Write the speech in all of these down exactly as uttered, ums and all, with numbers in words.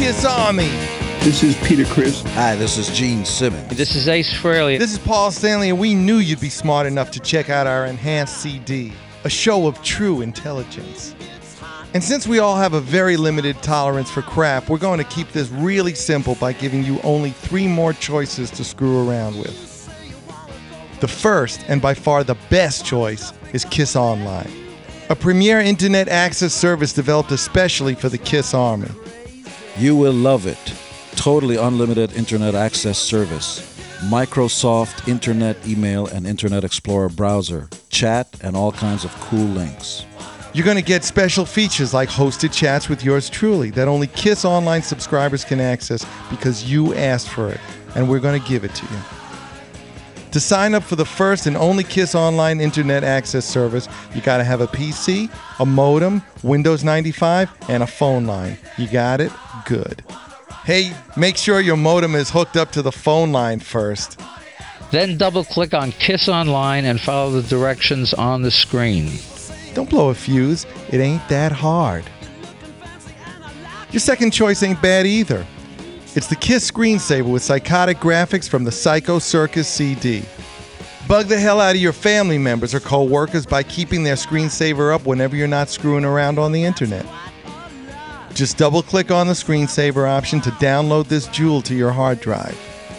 Kiss Army. This is Peter Criss. Hi, this is Gene Simmons. This is Ace Frehley. This is Paul Stanley, and we knew you'd be smart enough to check out our enhanced C D, a show of true intelligence. And since we all have a very limited tolerance for crap, we're going to keep this really simple by giving you only three more choices to screw around with. The first, and by far the best choice, is Kiss Online, a premier internet access service developed especially for the Kiss Army. You will love it. Totally unlimited internet access service. Microsoft Internet Email and Internet Explorer browser. Chat and all kinds of cool links. You're going to get special features like hosted chats with yours truly that only Kiss Online subscribers can access because you asked for it, and we're going to give it to you. To sign up for the first and only Kiss Online internet access service, you got to have a P C, a modem, Windows ninety-five, and a phone line. You got it? Good. Hey, make sure your modem is hooked up to the phone line first. Then double-click on Kiss Online and follow the directions on the screen. Don't blow a fuse. It ain't that hard. Your second choice ain't bad either. It's the Kiss Screensaver with psychotic graphics from the Psycho Circus C D. Bug the hell out of your family members or co-workers by keeping their screensaver up whenever you're not screwing around on the internet. Just double-click on the screensaver option to download this jewel to your hard drive.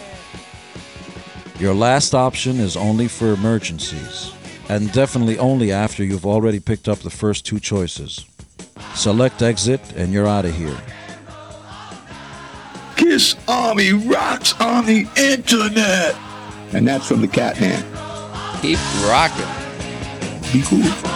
Your last option is only for emergencies, and definitely only after you've already picked up the first two choices. Select exit and you're out of here. Kiss Army rocks on the internet. And that's from the Cat Man. Keep rocking. Be cool.